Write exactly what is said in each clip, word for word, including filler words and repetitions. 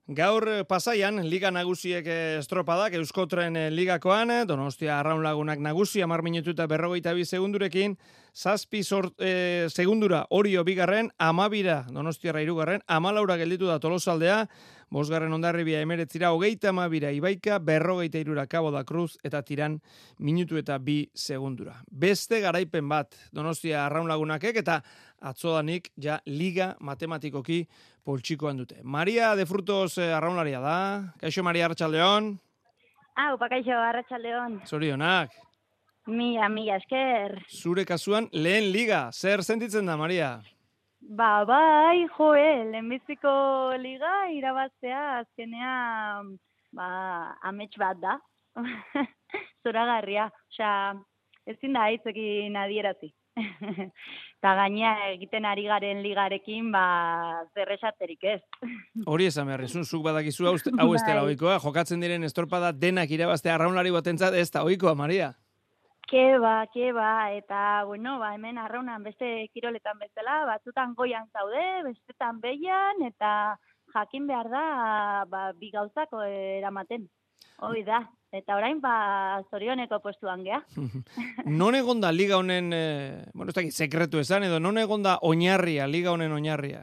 Gaur Pasaian, Liga Nagusiek estropadak, Euskotren ligakoan, Donostia Arraun Lagunak nagusi, hamar minutu eta berrogeita bi segundurekin, zazpi sort, e, segundura Orio bigarren, amabira Donostiarra hirugarren, amalaura gelditu da Tolosaldea, bosgarren Hondarribia emeretzira, hogeita amabira Ibaika, berrogeita irura Cabo da Cruz, eta tiran minutu eta bi segundura. Beste garaipen bat Donostia Arraun Lagunakek, eta atzodanik ja Liga matematikoki poltsikoan dute. Maria de Frutos eh, arraunlaria da. Kaixo Maria, arratsaldeon. Hau, pakaixo, arratsaldeon. Zorionak. Mila, mila esker. Zure kasuan lehen liga. Zer sentitzen da, Maria? Ba, bai, joe, lehenbiziko liga irabaztea azkenean, ba, amets bat da. Zoragarria. Osea, ezin da hitzekin adierazi. Eta gaina egiten ari garen ligarekin, ba, zerresaterik ez. Hori esan behar, ezun, zuk badakizu hau, hau ez dela ohikoa, jokatzen diren estorpada denak irabaztea arraunlari batentzat ez da ohikoa, Maria. Keba, keba, eta, bueno, ba, hemen arraunan beste kiroletan bezala, batzutan goian zaude, bestetan behian, eta jakin behar da, ba, bi gauzako eramaten. Hoi da. Eta orain, ba, zorioneko postuan gea. Non egon da liga honen, eh, bueno, ez dakit, sekretu esan, edo non egon da oinarria, liga honen oinarria?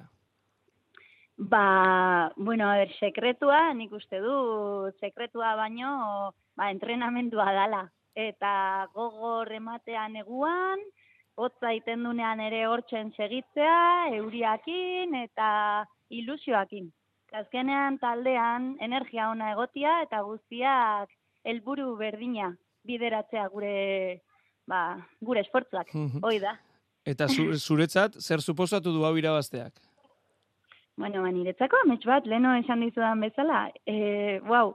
Ba, bueno, a ber, sekretua, nik uste du, sekretua baino, ba, entrenamendua dala. Eta gogor ematean eguan, hotza iten dunean ere hortzen segitzea, euriakin eta ilusioakin. Azkenean taldean energia ona egotia eta guztiak helburu berdina bideratzea gure, ba, gure esfortzuak, hoi da. Eta zuretzat, zer suposatu du hau irabazteak? Bueno, ba, niretzako amets bat, leno esan dizudan bezala, e, wow.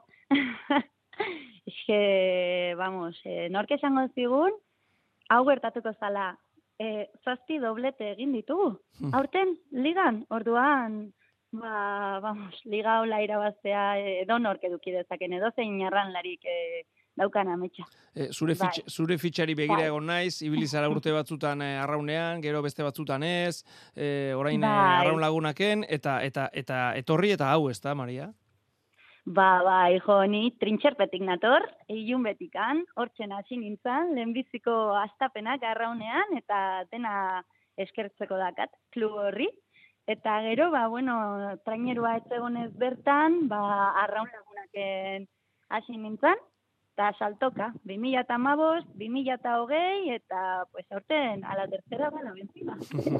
Eske, vamos, e, nork esango zigun, hau gertatuko zala, e, zazpi doblete egin ditugu. Aurten, ligan, orduan, ba, vamos, liga hola irabaztea edo nork eduki dezaken, edo zein arranlarik e, daukan ametsa. E, zure, bai. fitx, zure fitxari begira egon naiz, ibilizara urte batzutan e, arraunean, gero beste batzutan ez, e, orain bai. Arraun lagunaken, eta, eta, eta etorri eta hau ez da, Maria? Ba, ba, hijo, ni trintxerpetik nator, ilun betikan, hortzen hasi nintzen, lehenbiziko astapenak arraunean, eta dena eskertzeko dakat, klub horri. Eta gero, ba, bueno, trainerua ez egonez bertan, ba, arraun lagunaken hasi nintzen, eta saltoka, bi mila hamabost, bi mila hogei, eta, pues, aurten, a la tercera va la vencida.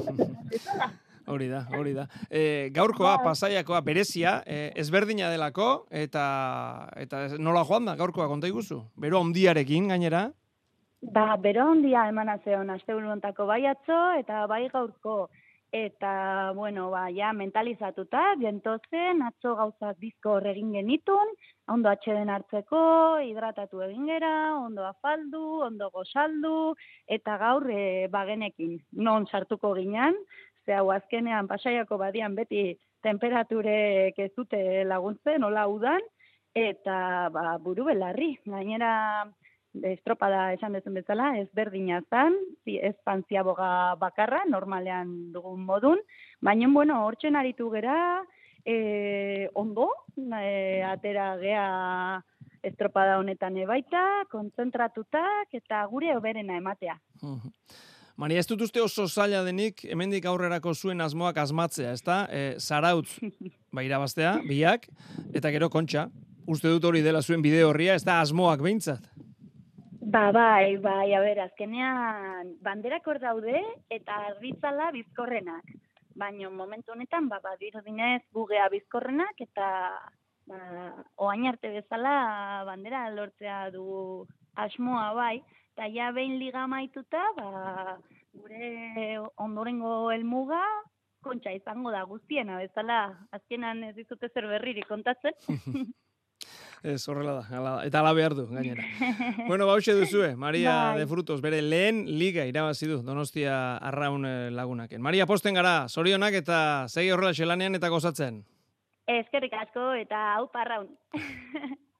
Hori da, hori da. E, gaurkoa, Pasaiakoa, berezia, e, ezberdina delako, eta, eta nola joan da, gaurkoa, konta iguzu? Bero ondiarekin, gainera? Ba, bero ondia emana zeon, asteburu hontako bai atzo, eta bai gaurko. Eta, bueno, ba, ja, mentalizatuta, gentozen, atzo gauzak bizkor egin genitun, ondo atxeden hartzeko, hidratatu egin gera, ondo afaldu, ondo gozaldu, eta gaur e, bagenekin, non sartuko ginen, ze hau azkenean Pasaiako badian beti temperaturek ez dute laguntzen, hola udan, eta ba, buru belarri, gainera estropada esan dezen bezala, ez berdina zan, ez pantziaboga bakarra, normalean dugun modun, baina, bueno, hortzen aritu gera, e, ondo, e, atera gea estropada honetan ebaita, kontzentratutak, eta gure oberena ematea. Maria, ez dut uste oso zaila denik, hemendik aurrerako zuen asmoak asmatzea, ez da? E, Zarautz, ba, irabaztea, biak, eta gero kontxa. Uste dut hori dela zuen bide horria, ez da asmoak behintzat? Ba, bai, bai, a ber, azkenean banderak hor daude eta argitzala bizkorrenak. Baina momentu honetan, ba, badirudinez gugea bizkorrenak eta ba, oain arte bezala bandera lortzea du asmoa bai. Eta ja behin liga maituta, ba, gure ondorengo helmuga kontxa izango da guztiena bezala. Azkenan ez dizute zer berririk kontatzen. Ez, horrela da, ala, eta ala behar du, gainera. Bueno, bauxe duzue, Maria bai. de Frutos, bere lehen liga irabazi du Donostia Arraun Lagunaken. Maria, posten gara, zorionak eta segi horrela xelanean eta gozatzen. Eskerrik asko eta hau parraun.